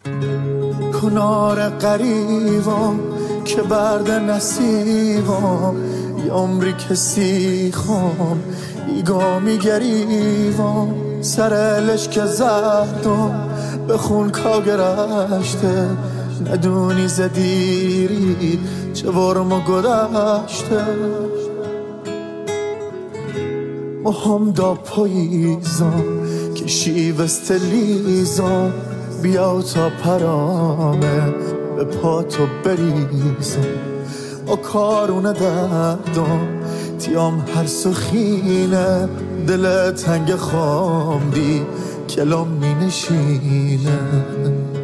کنار قریبم که برد نصیبم یه عمری کسی خام ایگا میگریبم سر لشک زردم به خون کاگرشته ندونی زدیری چه ورم گذشته مهم دا پاییزم که شیوست لیزم بیا تا پرامه به پاتو بریزم او کارونه دردم تیام هر سخینه دل تنگ خام دی کلام می نشینه